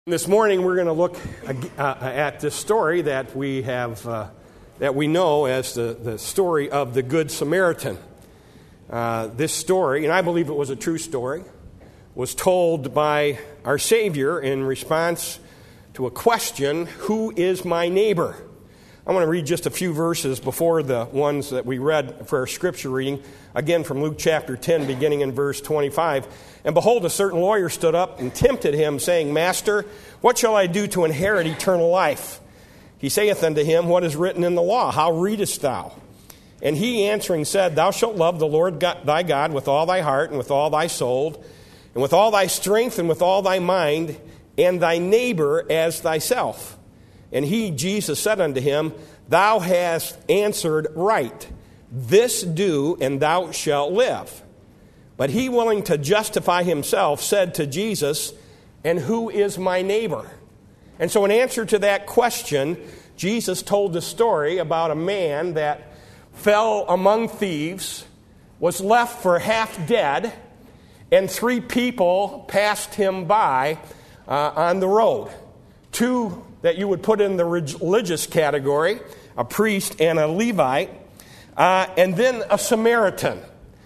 This morning we're going to look at this story that we have that we know as the story of the Good Samaritan. This story, and I believe it was a true story, was told by our Savior in response to a question, "Who is my neighbor?" I want to read just a few verses before the ones that we read for our scripture reading, again from Luke chapter 10, beginning in verse 25. "And behold, a certain lawyer stood up and tempted him, saying, Master, what shall I do to inherit eternal life? He saith unto him, What is written in the law? How readest thou? And he answering said, Thou shalt love the Lord thy God with all thy heart, and with all thy soul, and with all thy strength, and with all thy mind, and thy neighbor as thyself. And he, Jesus, said unto him, Thou hast answered right. This do, and thou shalt live. But he, willing to justify himself, said to Jesus, And who is my neighbor? And so in answer to that question, Jesus told the story about a man that fell among thieves, was left for half dead, and three people passed him by on the road. Two that you would put in the religious category, a priest and a Levite, and then a Samaritan.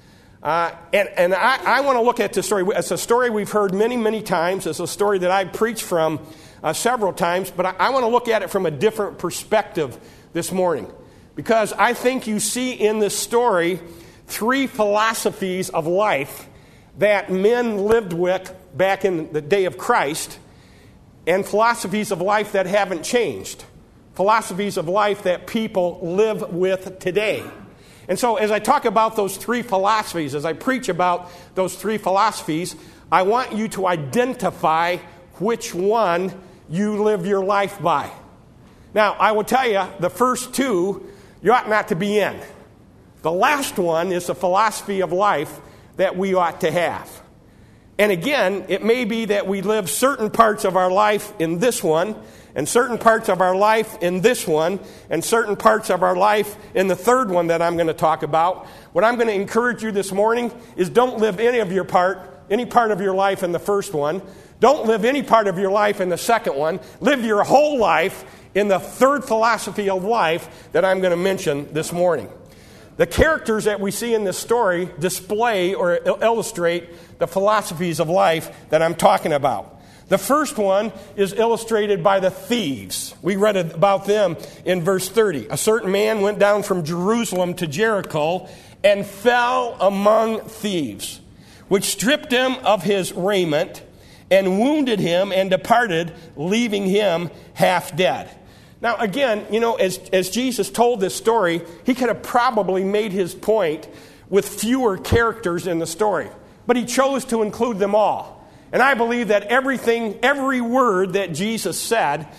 And I want to look at this story. It's a story we've heard many, many times. It's a story that I've preached from several times, but I want to look at it from a different perspective this morning. Because I think you see in this story three philosophies of life that men lived with back in the day of Christ, and philosophies of life that haven't changed. Philosophies of life that people live with today. And so as I talk about those three philosophies, as I preach about those three philosophies, I want you to identify which one you live your life by. Now, I will tell you, the first two, you ought not to be in. The last one is the philosophy of life that we ought to have. And again, it may be that we live certain parts of our life in this one, and certain parts of our life in this one, and certain parts of our life in the third one that I'm going to talk about. What I'm going to encourage you this morning is don't live any part of your life in the first one. Don't live any part of your life in the second one. Live your whole life in the third philosophy of life that I'm going to mention this morning. The characters that we see in this story display or illustrate the philosophies of life that I'm talking about. The first one is illustrated by the thieves. We read about them in verse 30. A certain man went down from Jerusalem to Jericho and fell among thieves, which stripped him of his raiment and wounded him and departed, leaving him half dead. Now, again, as Jesus told this story, he could have probably made his point with fewer characters in the story. But he chose to include them all. And I believe that every word that Jesus said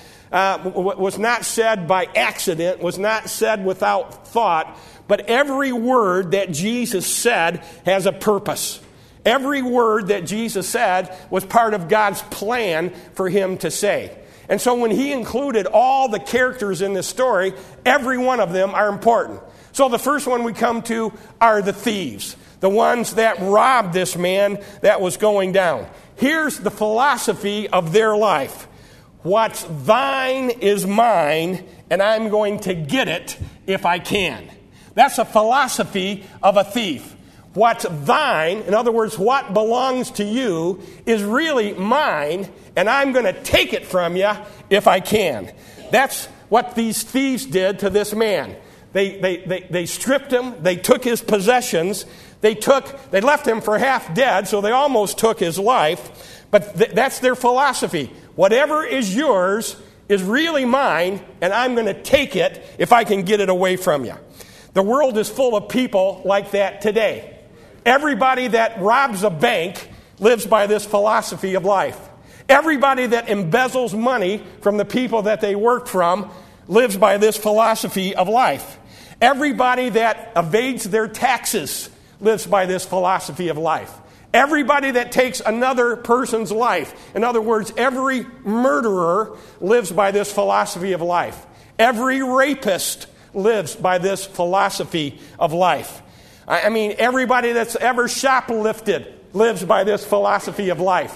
was not said by accident, was not said without thought, but every word that Jesus said has a purpose. Every word that Jesus said was part of God's plan for him to say. And so when he included all the characters in this story, every one of them are important. So the first one we come to are the thieves, the ones that robbed this man that was going down. Here's the philosophy of their life. What's thine is mine, and I'm going to get it if I can. That's a philosophy of a thief. What's thine, in other words, what belongs to you, is really mine, and I'm going to take it from you if I can. That's what these thieves did to this man. They stripped him. They took his possessions. They left him for half dead, so they almost took his life. But that's their philosophy. Whatever is yours is really mine, and I'm going to take it if I can get it away from you. The world is full of people like that today. Everybody that robs a bank lives by this philosophy of life. Everybody that embezzles money from the people that they work from lives by this philosophy of life. Everybody that evades their taxes lives by this philosophy of life. Everybody that takes another person's life, in other words, every murderer lives by this philosophy of life. Every rapist lives by this philosophy of life. I mean, everybody that's ever shoplifted lives by this philosophy of life.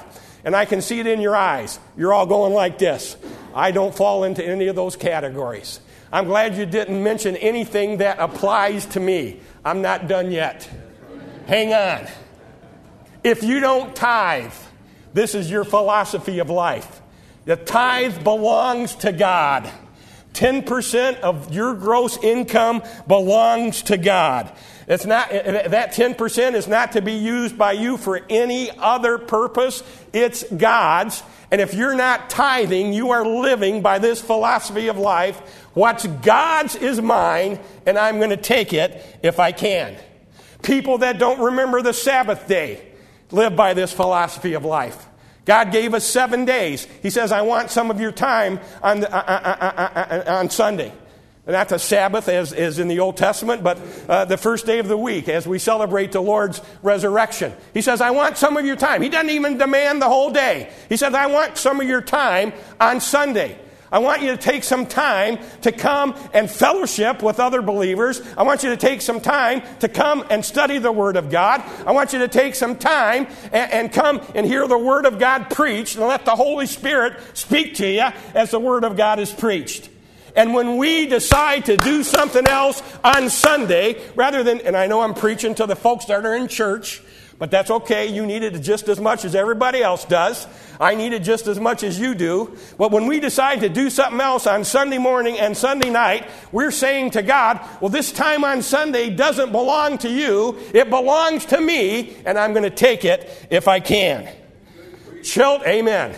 And I can see it in your eyes. You're all going like this. I don't fall into any of those categories. I'm glad you didn't mention anything that applies to me. I'm not done yet. Hang on. If you don't tithe, this is your philosophy of life. The tithe belongs to God. 10% of your gross income belongs to God. It's not, that 10% is not to be used by you for any other purpose. It's God's. And if you're not tithing, you are living by this philosophy of life. What's God's is mine, and I'm going to take it if I can. People that don't remember the Sabbath day live by this philosophy of life. God gave us 7 days. He says, I want some of your time on Sunday. Not the Sabbath as in the Old Testament, but the first day of the week as we celebrate the Lord's resurrection. He says, I want some of your time. He doesn't even demand the whole day. He says, I want some of your time on Sunday. I want you to take some time to come and fellowship with other believers. I want you to take some time to come and study the Word of God. I want you to take some time and come and hear the Word of God preached and let the Holy Spirit speak to you as the Word of God is preached. And when we decide to do something else on Sunday, rather than, and I know I'm preaching to the folks that are in church, but that's okay. You need it just as much as everybody else does. I need it just as much as you do. But when we decide to do something else on Sunday morning and Sunday night, we're saying to God, well, this time on Sunday doesn't belong to you. It belongs to me, and I'm going to take it if I can. Amen.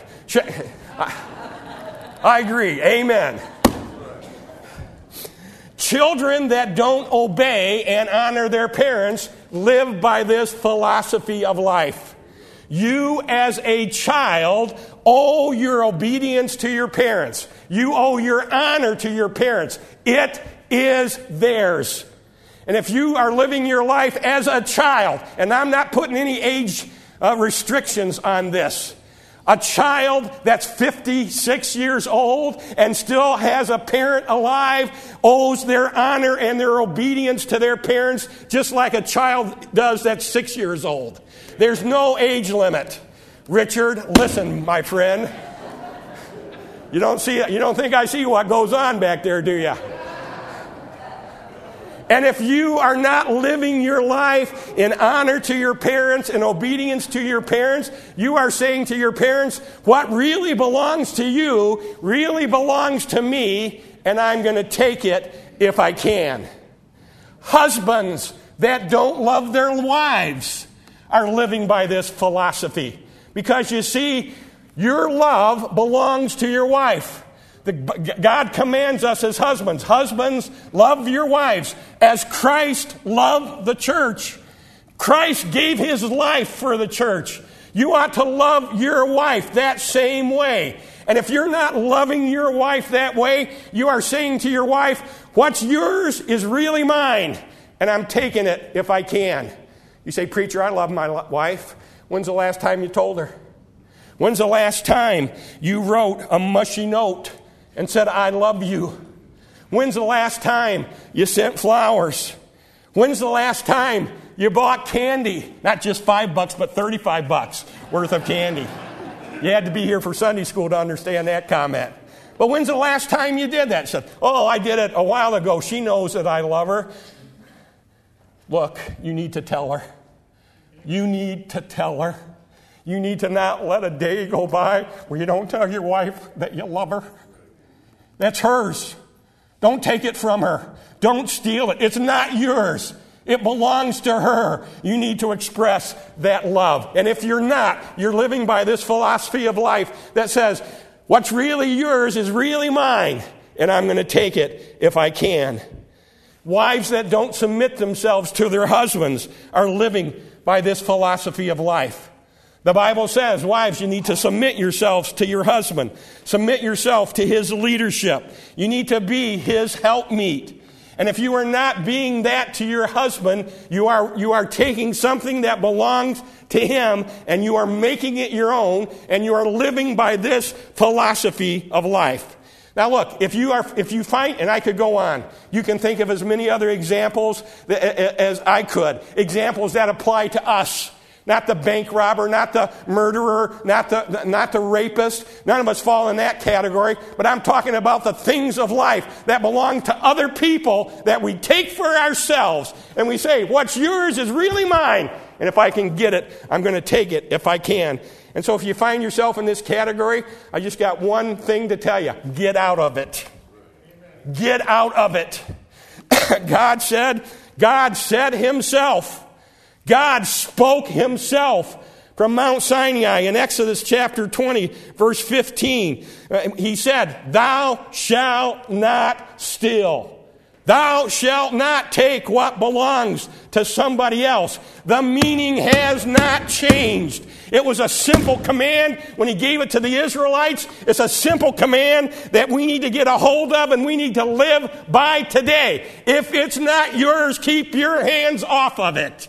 I agree. Amen. Children that don't obey and honor their parents live by this philosophy of life. You as a child owe your obedience to your parents. You owe your honor to your parents. It is theirs. And if you are living your life as a child, and I'm not putting any age restrictions on this, a child that's 56 years old and still has a parent alive owes their honor and their obedience to their parents just like a child does that's 6 years old. There's no age limit. Richard, listen, my friend. You don't think I see what goes on back there, do you? And if you are not living your life in honor to your parents and obedience to your parents, you are saying to your parents, what really belongs to you really belongs to me, and I'm going to take it if I can. Husbands that don't love their wives are living by this philosophy. Because you see, your love belongs to your wife. God commands us as husbands. Husbands, love your wives as Christ loved the church. Christ gave his life for the church. You ought to love your wife that same way. And if you're not loving your wife that way, you are saying to your wife, what's yours is really mine, and I'm taking it if I can. You say, preacher, I love my wife. When's the last time you told her? When's the last time you wrote a mushy note and said, I love you? When's the last time you sent flowers? When's the last time you bought candy? Not just $5, but $35 worth of candy. You had to be here for Sunday school to understand that comment. But when's the last time you did that? Said, oh, I did it a while ago. She knows that I love her. Look, you need to tell her. You need to tell her. You need to not let a day go by where you don't tell your wife that you love her. That's hers. Don't take it from her. Don't steal it. It's not yours. It belongs to her. You need to express that love. And if you're not, you're living by this philosophy of life that says, what's really yours is really mine, and I'm going to take it if I can. Wives that don't submit themselves to their husbands are living by this philosophy of life. The Bible says, wives, you need to submit yourselves to your husband. Submit yourself to his leadership. You need to be his helpmeet. And if you are not being that to your husband, you are taking something that belongs to him and you are making it your own, and you are living by this philosophy of life. Now look, if you find, and I could go on, you can think of as many other examples as I could, examples that apply to us. Not the bank robber, not the murderer, not the rapist. None of us fall in that category. But I'm talking about the things of life that belong to other people that we take for ourselves. And we say, what's yours is really mine. And if I can get it, I'm going to take it if I can. And so if you find yourself in this category, I just got one thing to tell you. Get out of it. Get out of it. God said himself. God spoke himself from Mount Sinai in Exodus chapter 20, verse 15. He said, thou shalt not steal. Thou shalt not take what belongs to somebody else. The meaning has not changed. It was a simple command when he gave it to the Israelites. It's a simple command that we need to get a hold of and we need to live by today. If it's not yours, keep your hands off of it.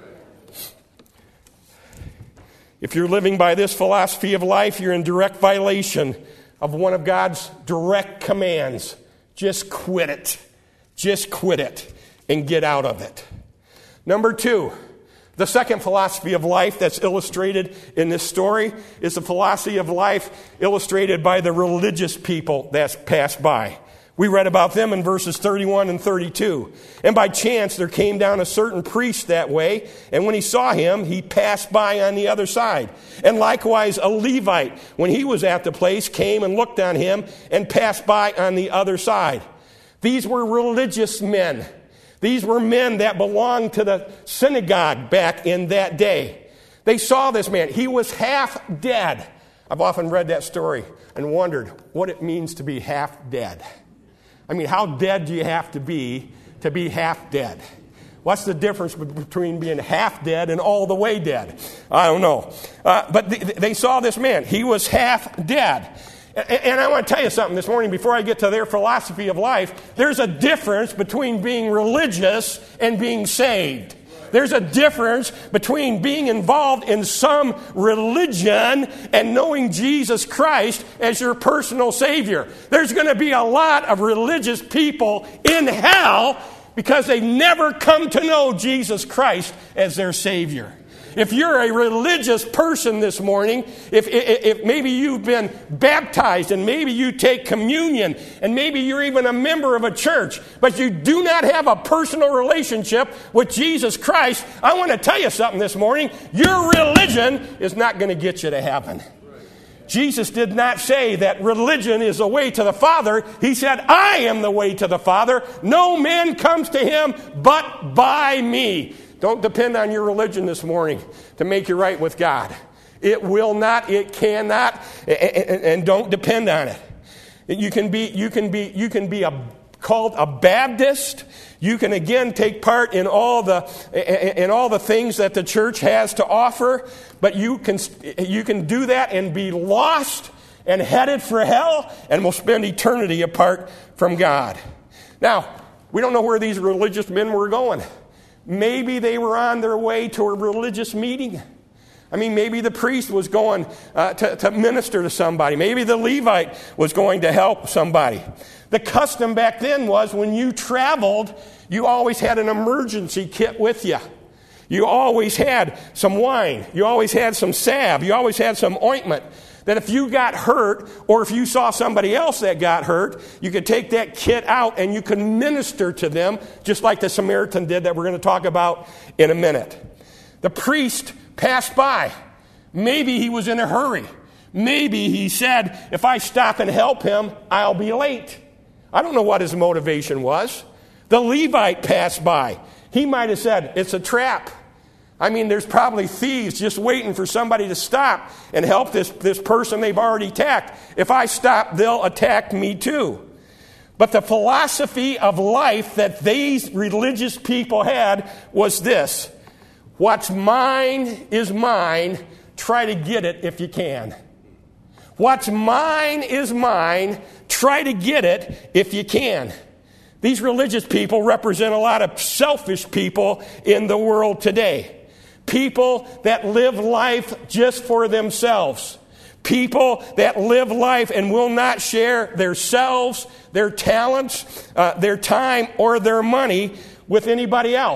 If you're living by this philosophy of life, you're in direct violation of one of God's direct commands. Just quit it. Just quit it and get out of it. Number 2, the second philosophy of life that's illustrated in this story is the philosophy of life illustrated by the religious people that's passed by. We read about them in verses 31 and 32. And by chance there came down a certain priest that way, and when he saw him, he passed by on the other side. And likewise a Levite, when he was at the place, came and looked on him and passed by on the other side. These were religious men. These were men that belonged to the synagogue back in that day. They saw this man. He was half dead. I've often read that story and wondered what it means to be half dead. I mean, how dead do you have to be half dead? What's the difference between being half dead and all the way dead? I don't know. But they saw this man. He was half dead. And I want to tell you something this morning before I get to their philosophy of life. There's a difference between being religious and being saved. There's a difference between being involved in some religion and knowing Jesus Christ as your personal Savior. There's going to be a lot of religious people in hell because they never come to know Jesus Christ as their Savior. If you're a religious person this morning, if maybe you've been baptized and maybe you take communion and maybe you're even a member of a church, but you do not have a personal relationship with Jesus Christ, I want to tell you something this morning. Your religion is not going to get you to heaven. Jesus did not say that religion is the way to the Father. He said, I am the way to the Father. No man comes to him but by me. Don't depend on your religion this morning to make you right with God. It will not, it cannot, and don't depend on it. You can be called a Baptist. You can again take part in all the things that the church has to offer, but you can do that and be lost and headed for hell, and will spend eternity apart from God. Now, we don't know where these religious men were going. Maybe they were on their way to a religious meeting. I mean, maybe the priest was going to minister to somebody. Maybe the Levite was going to help somebody. The custom back then was when you traveled, you always had an emergency kit with you. You always had some wine. You always had some salve. You always had some ointment. That if you got hurt, or if you saw somebody else that got hurt, you could take that kit out and you could minister to them, just like the Samaritan did that we're going to talk about in a minute. The priest passed by. Maybe he was in a hurry. Maybe he said, if I stop and help him, I'll be late. I don't know what his motivation was. The Levite passed by. He might have said, it's a trap. I mean, there's probably thieves just waiting for somebody to stop and help this person they've already attacked. If I stop, they'll attack me too. But the philosophy of life that these religious people had was this: what's mine is mine. Try to get it if you can. What's mine is mine. Try to get it if you can. These religious people represent a lot of selfish people in the world today. People that live life just for themselves. People that live life and will not share their selves, their talents, their time, or their money with anybody else.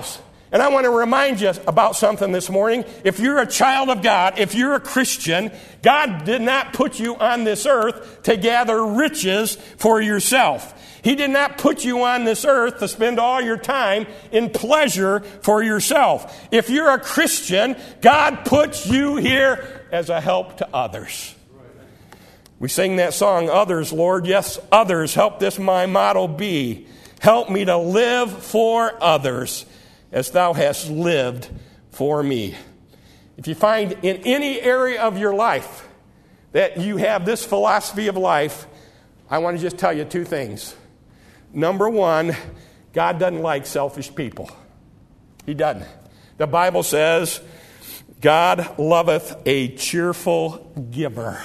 And I want to remind you about something this morning. If you're a child of God, if you're a Christian, God did not put you on this earth to gather riches for yourself. He did not put you on this earth to spend all your time in pleasure for yourself. If you're a Christian, God puts you here as a help to others. We sing that song, Others, Lord. Yes, others. Help this my motto be. Help me to live for others as thou hast lived for me. If you find in any area of your life that you have this philosophy of life, I want to just tell you two things. Number one, God doesn't like selfish people. He doesn't. The Bible says, God loveth a cheerful giver.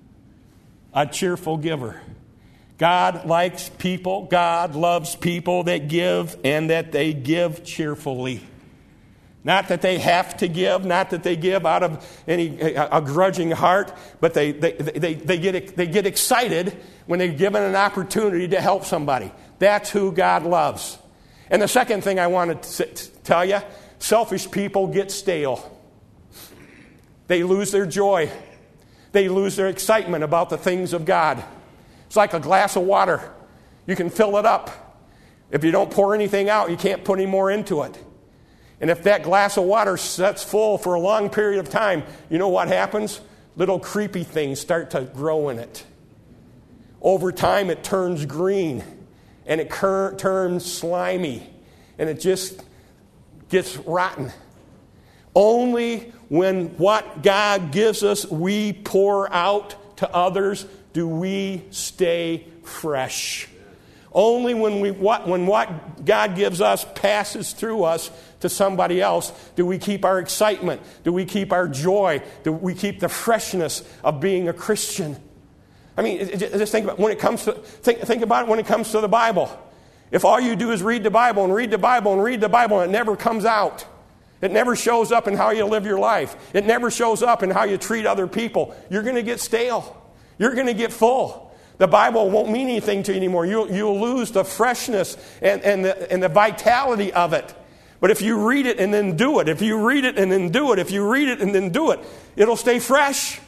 A cheerful giver. God likes people. God loves people that give and that they give cheerfully. Not that they have to give, not that they give out of a grudging heart, but they get excited when they're given an opportunity to help somebody. That's who God loves. And the second thing I want to tell you, selfish people get stale. They lose their joy. They lose their excitement about the things of God. It's like a glass of water. You can fill it up. If you don't pour anything out, you can't put any more into it. And if that glass of water sits full for a long period of time, you know what happens? Little creepy things start to grow in it. Over time, it turns green, and it turns slimy, and it just gets rotten. Only when what God gives us we pour out to others do we stay fresh. Only when what God gives us passes through us to somebody else do we keep our excitement, do we keep our joy, do we keep the freshness of being a Christian. I mean, just think about when it comes to think about it when it comes to the Bible. If all you do is read the Bible and read the Bible and read the Bible and it never comes out, it never shows up in how you live your life, it never shows up in how you treat other people, you're going to get stale. You're going to get full. The Bible won't mean anything to you anymore. You'll lose the freshness and the vitality of it. But if you read it and then do it, if you read it and then do it, if you read it and then do it, it'll stay fresh.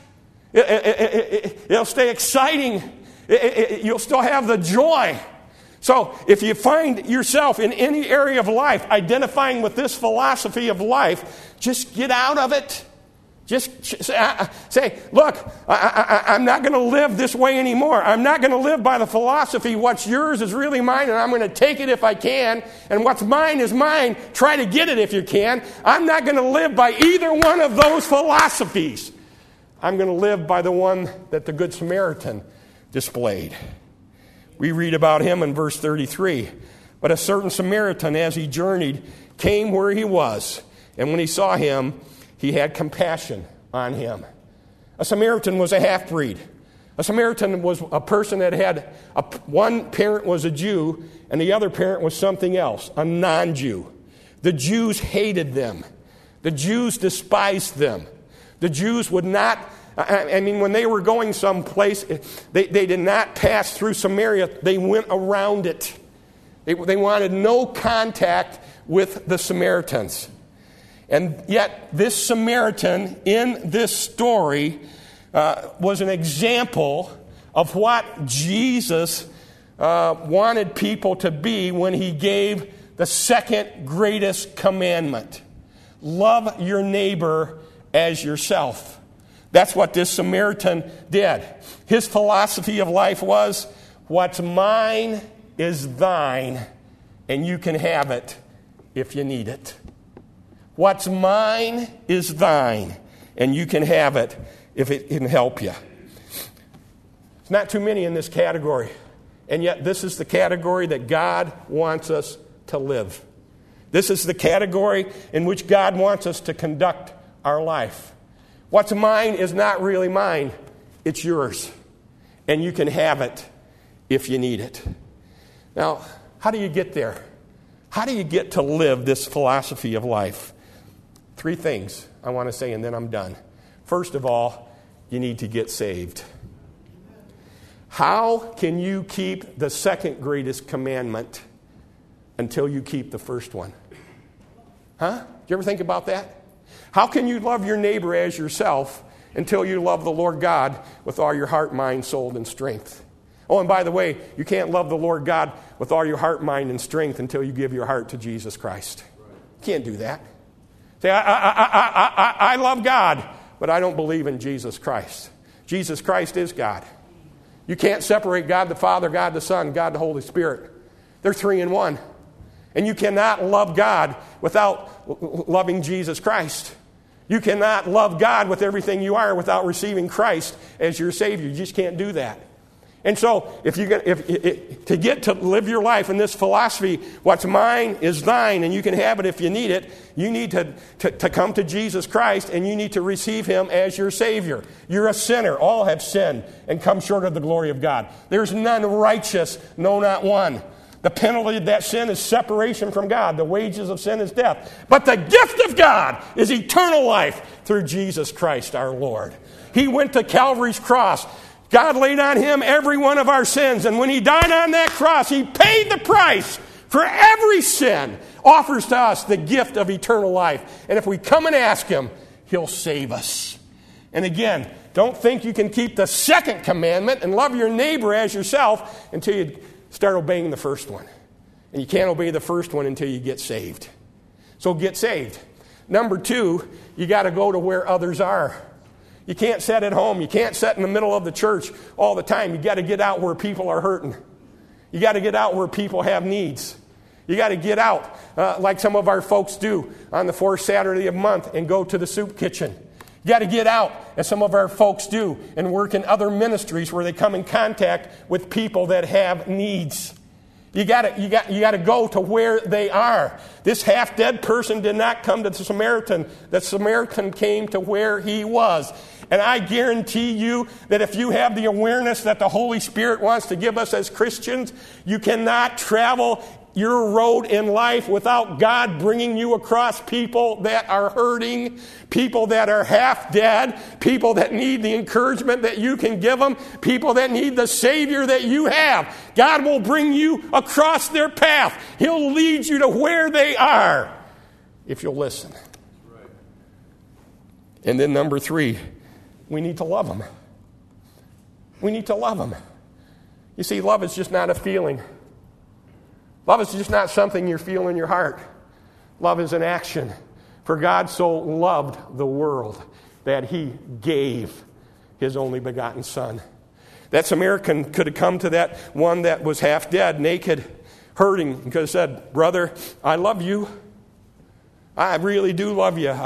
It'll stay exciting. You'll still have the joy. So if you find yourself in any area of life identifying with this philosophy of life, just get out of it. Just say, look, I'm not going to live this way anymore. I'm not going to live by the philosophy, what's yours is really mine, and I'm going to take it if I can, and what's mine is mine. Try to get it if you can. I'm not going to live by either one of those philosophies. I'm going to live by the one that the Good Samaritan displayed. We read about him in verse 33. But a certain Samaritan, as he journeyed, came where he was, and when he saw him, he had compassion on him. A Samaritan was a half-breed. A Samaritan was a person that had, one parent was a Jew, and the other parent was something else, a non-Jew. The Jews hated them. The Jews despised them. The Jews would not, when they were going someplace, they did not pass through Samaria. They went around it. They wanted no contact with the Samaritans. And yet, this Samaritan in this story was an example of what Jesus wanted people to be when he gave the second greatest commandment. Love your neighbor as yourself. That's what this Samaritan did. His philosophy of life was, what's mine is thine, and you can have it if you need it. What's mine is thine, and you can have it if it can help you. It's not too many in this category, and yet this is the category that God wants us to live. This is the category in which God wants us to conduct our life. What's mine is not really mine, it's yours, and you can have it if you need it. Now, how do you get there? How do you get to live this philosophy of life? 3 things I want to say, and then I'm done. First of all, you need to get saved. How can you keep the second greatest commandment until you keep the first one? Huh? Did you ever think about that? How can you love your neighbor as yourself until you love the Lord God with all your heart, mind, soul, and strength? Oh, and by the way, you can't love the Lord God with all your heart, mind, and strength until you give your heart to Jesus Christ. You can't do that. Say, I love God, but I don't believe in Jesus Christ. Jesus Christ is God. You can't separate God the Father, God the Son, God the Holy Spirit. They're three in one. And you cannot love God without loving Jesus Christ. You cannot love God with everything you are without receiving Christ as your Savior. You just can't do that. And so, to get to live your life in this philosophy, what's mine is thine, and you can have it if you need it, you need to come to Jesus Christ, and you need to receive Him as your Savior. You're a sinner. All have sinned and come short of the glory of God. There's none righteous, no, not one. The penalty of that sin is separation from God. The wages of sin is death. But the gift of God is eternal life through Jesus Christ our Lord. He went to Calvary's cross. God laid on Him every one of our sins. And when He died on that cross, He paid the price for every sin. Offers to us the gift of eternal life. And if we come and ask Him, He'll save us. And again, don't think you can keep the second commandment and love your neighbor as yourself until you start obeying the first one. And you can't obey the first one until you get saved. So get saved. Number 2, you got to go to where others are. You can't sit at home. You can't sit in the middle of the church all the time. You got to get out where people are hurting. You got to get out where people have needs. You got to get out like some of our folks do on the 4th Saturday of the month and go to the soup kitchen. You got to get out, as some of our folks do, and work in other ministries where they come in contact with people that have needs. You got to go to where they are. This half-dead person did not come to the Samaritan. The Samaritan came to where he was. And I guarantee you that if you have the awareness that the Holy Spirit wants to give us as Christians, you cannot travel your road in life without God bringing you across people that are hurting, people that are half dead, people that need the encouragement that you can give them, people that need the Savior that you have. God will bring you across their path. He'll lead you to where they are if you'll listen. Right. And then number 3, we need to love them. We need to love them. You see, love is just not a feeling. Love is just not something you feel in your heart. Love is an action. For God so loved the world that He gave His only begotten Son. That Samaritan could have come to that one that was half dead, naked, hurting, and could have said, "Brother, I love you. I really do love you.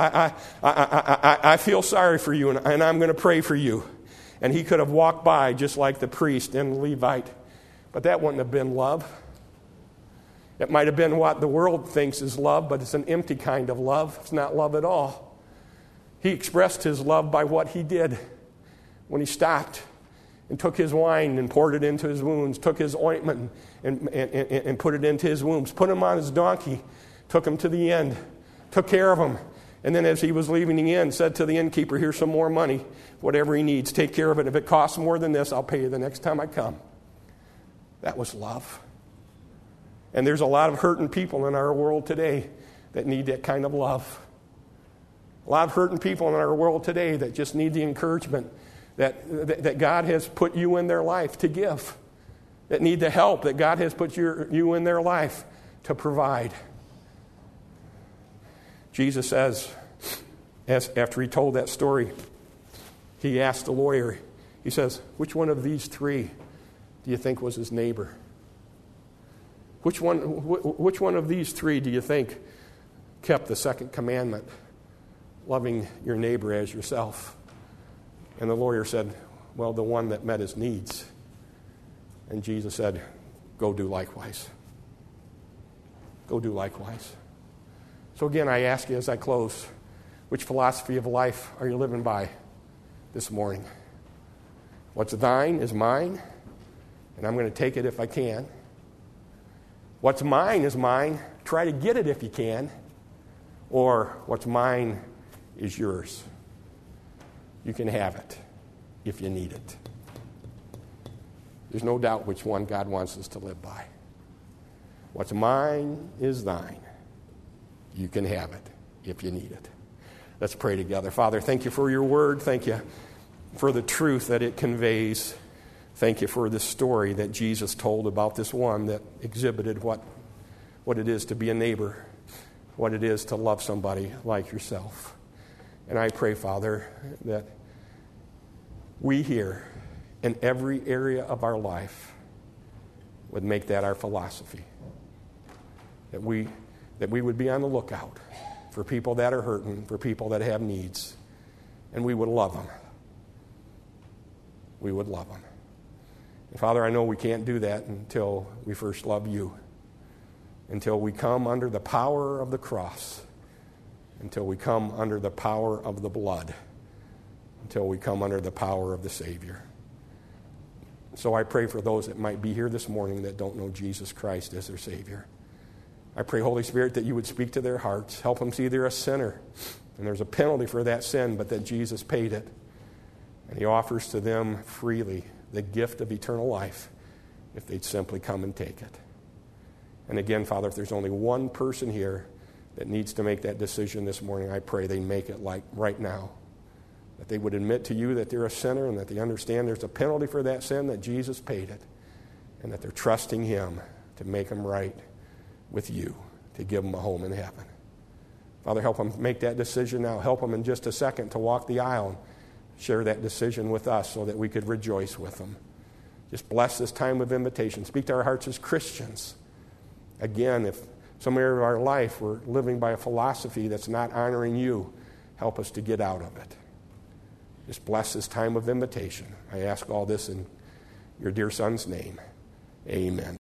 I feel sorry for you, and I'm going to pray for you." And he could have walked by just like the priest and the Levite. But that wouldn't have been love. It might have been what the world thinks is love, but it's an empty kind of love. It's not love at all. He expressed his love by what he did when he stopped and took his wine and poured it into his wounds, took his ointment and put it into his wounds, put him on his donkey, took him to the inn, took care of him. And then as he was leaving the inn, said to the innkeeper, "Here's some more money, whatever he needs, take care of it. If it costs more than this, I'll pay you the next time I come." That was love. And there's a lot of hurting people in our world today that need that kind of love. A lot of hurting people in our world today that just need the encouragement that God has put you in their life to give, that need the help that God has put you in their life to provide. Jesus says, after he told that story, he asked the lawyer, he says, "Which one of these 3 do you think was his neighbor? Which one of these 3 do you think kept the second commandment, loving your neighbor as yourself?" And the lawyer said, "Well, the one that met his needs." And Jesus said, "Go do likewise. Go do likewise." So again, I ask you as I close, which philosophy of life are you living by this morning? What's thine is mine, and I'm going to take it if I can. What's mine is mine. Try to get it if you can. Or what's mine is yours. You can have it if you need it. There's no doubt which one God wants us to live by. What's mine is thine. you can have it if you need it. Let's pray together. Father, thank you for your word. Thank you for the truth that it conveys. Thank you for this story that Jesus told about this one that exhibited what it is to be a neighbor, what it is to love somebody like yourself. And I pray, Father, that we here in every area of our life would make that our philosophy. That we would be on the lookout for people that are hurting, for people that have needs, and we would love them. We would love them. And Father, I know we can't do that until we first love you, until we come under the power of the cross, until we come under the power of the blood, until we come under the power of the Savior. So I pray for those that might be here this morning that don't know Jesus Christ as their Savior. I pray, Holy Spirit, that you would speak to their hearts. Help them see they're a sinner, and there's a penalty for that sin, but that Jesus paid it. And he offers to them freely the gift of eternal life if they'd simply come and take it. And again, Father, if there's only one person here that needs to make that decision this morning, I pray they make it like right now. That they would admit to you that they're a sinner and that they understand there's a penalty for that sin, that Jesus paid it, and that they're trusting him to make them right with you, to give them a home in heaven. Father, help them make that decision now. Help them in just a second to walk the aisle and share that decision with us so that we could rejoice with them. Just bless this time of invitation. Speak to our hearts as Christians. Again, if some area of our life we're living by a philosophy that's not honoring you, help us to get out of it. Just bless this time of invitation. I ask all this in your dear Son's name. Amen.